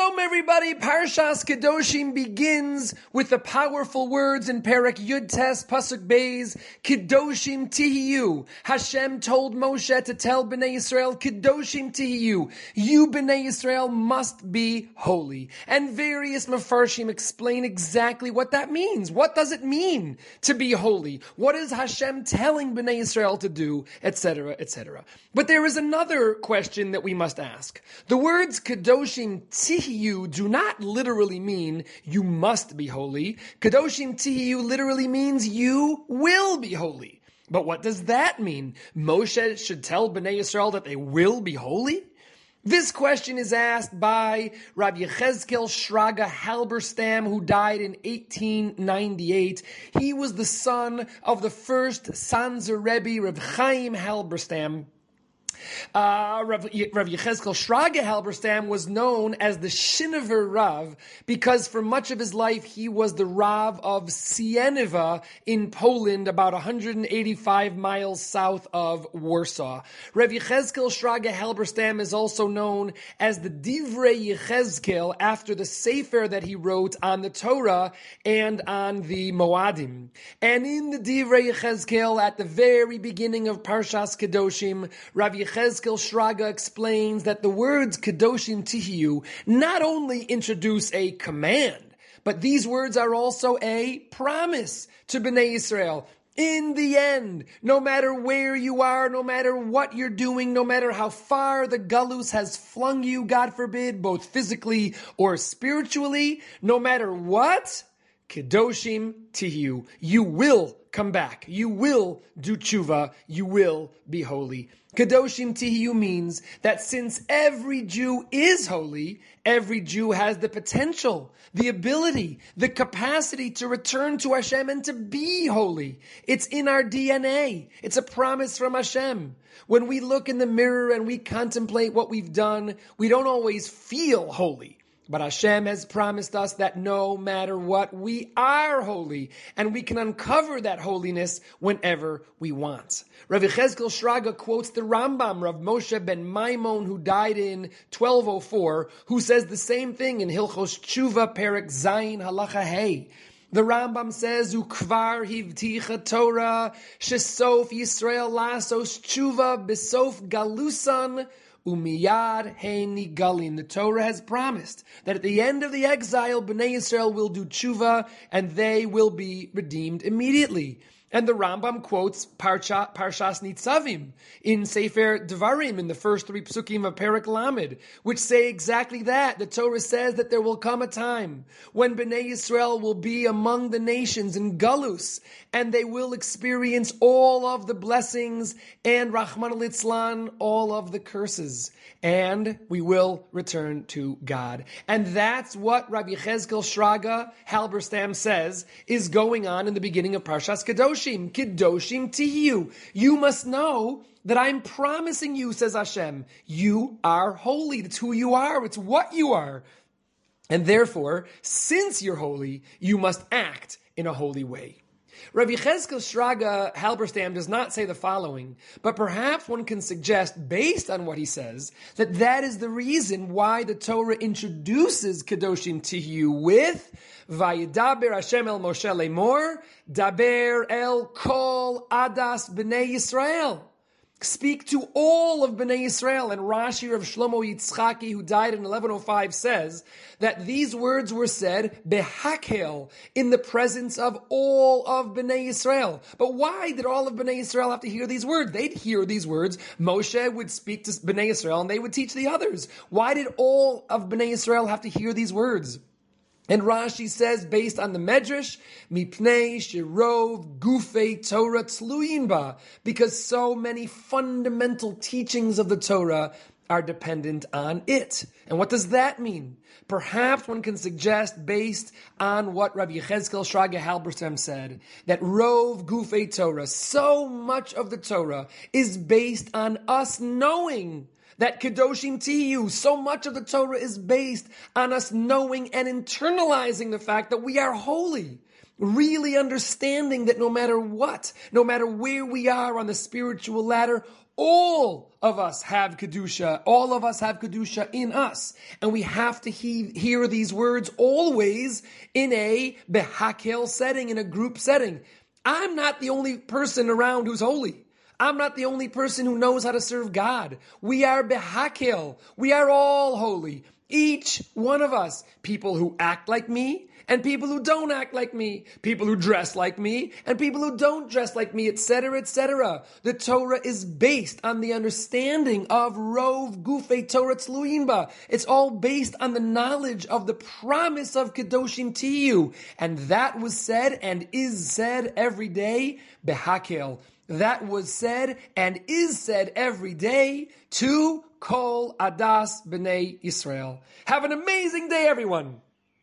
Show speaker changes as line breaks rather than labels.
Shalom, everybody. Parshas Kedoshim begins with the powerful words in Perek Yud Tes Pasuk Beis, Kedoshim Tihiyu. Hashem told Moshe to tell Bnei Yisrael, Kedoshim Tihiyu. You, Bnei Yisrael, must be holy. And various Mefarshim explain exactly what that means. What does it mean to be holy? What is Hashem telling Bnei Yisrael to do, etc., etc. But there is another question that we must ask. The words Kedoshim Tihiyu do not literally mean you must be holy. Kedoshim Tihiyu literally means you will be holy. But what does that mean? Moshe should tell Bnei Yisrael that they will be holy? This question is asked by Rabbi Yechezkel Shraga Halberstam, who died in 1898. He was the son of the first Sanzer Rebbe, Reb Chaim Halberstam. Rav Yechezkel Shraga Halberstam was known as the Shinover Rav because for much of his life he was the Rav of Sieniva in Poland, about 185 miles south of Warsaw. Rav Yechezkel Shraga Halberstam is also known as the Divrei Yechezkel after the Sefer that he wrote on the Torah and on the Moadim. And in the Divrei Yechezkel, at the very beginning of Parshas Kedoshim, Rav Yechezkel Shraga explains that the words Kedoshim Tihiyu not only introduce a command, but these words are also a promise to Bnei Yisrael. In the end, no matter where you are, no matter what you're doing, no matter how far the galus has flung you, God forbid, both physically or spiritually, no matter what, Kedoshim Tihiyu, you will come back. You will do tshuva. You will be holy. Kedoshim Tihiyu means that since every Jew is holy, every Jew has the potential, the ability, the capacity to return to Hashem and to be holy. It's in our DNA. It's a promise from Hashem. When we look in the mirror and we contemplate what we've done, we don't always feel holy. But Hashem has promised us that no matter what, we are holy, and we can uncover that holiness whenever we want. Rav Yechezkel Shraga quotes the Rambam, Rav Moshe ben Maimon, who died in 1204, who says the same thing in Hilchos Tshuva, Perek Zayin, Halacha Hey. The Rambam says, Ukvar hivticha Torah, shesof Yisrael lasos tshuva, besof galusan, umiyad heini galin. The Torah has promised that at the end of the exile, Bnei Yisrael will do tshuva and they will be redeemed immediately. And the Rambam quotes Parshas Nitzavim in Sefer Devarim in the first three psukim of Perek Lamed, which say exactly that. The Torah says that there will come a time when Bnei Yisrael will be among the nations in Galus, and they will experience all of the blessings and Rahman al-Itzlan, all of the curses. And we will return to God. And that's what Rabbi Yechezkel Shraga Halberstam says is going on in the beginning of Parshas Kedoshim. Kedoshim Tihiyu. You must know that I'm promising you, says Hashem, you are holy. That's who you are. It's what you are. And therefore, since you're holy, you must act in a holy way. Rabbi Yechezkel Shraga Halberstam does not say the following, but perhaps one can suggest, based on what he says, that that is the reason why the Torah introduces Kedoshim Tihiyu with Vayidaber Hashem el Moshe lemor, Daber el kol adas b'nei Yisrael. Speak to all of Bnei Yisrael. And Rashi of Shlomo Yitzchaki, who died in 1105, says that these words were said behakel, in the presence of all of Bnei Yisrael. But why did all of Bnei Yisrael have to hear these words? They'd hear these words. Moshe would speak to Bnei Yisrael and they would teach the others. Why did all of Bnei Yisrael have to hear these words? And Rashi says, based on the Medrash, Mipnei Shirov Gufei Torah Tzluyin Ba, because so many fundamental teachings of the Torah are dependent on it. And what does that mean? Perhaps one can suggest, based on what Rabbi Yechezkel Shraga Halberstam said, that Rov Gufei Torah, so much of the Torah is based on us knowing that Kedoshim Tihiyu, so much of the Torah is based on us knowing and internalizing the fact that we are holy. Really understanding that no matter what, no matter where we are on the spiritual ladder, all of us have Kedusha. All of us have Kedusha in us. And we have to hear these words always in a behakel setting, in a group setting. I'm not the only person around who's holy. I'm not the only person who knows how to serve God. We are behakel. We are all holy. Each one of us. People who act like me, and people who don't act like me, people who dress like me, and people who don't dress like me, etc., etc. The Torah is based on the understanding of Rov Gufei Torah Tzluin Ba. It's all based on the knowledge of the promise of Kedoshim Tiyu. And that was said and is said every day, Behakel. That was said and is said every day to Kol Adas B'nai Yisrael. Have an amazing day, everyone.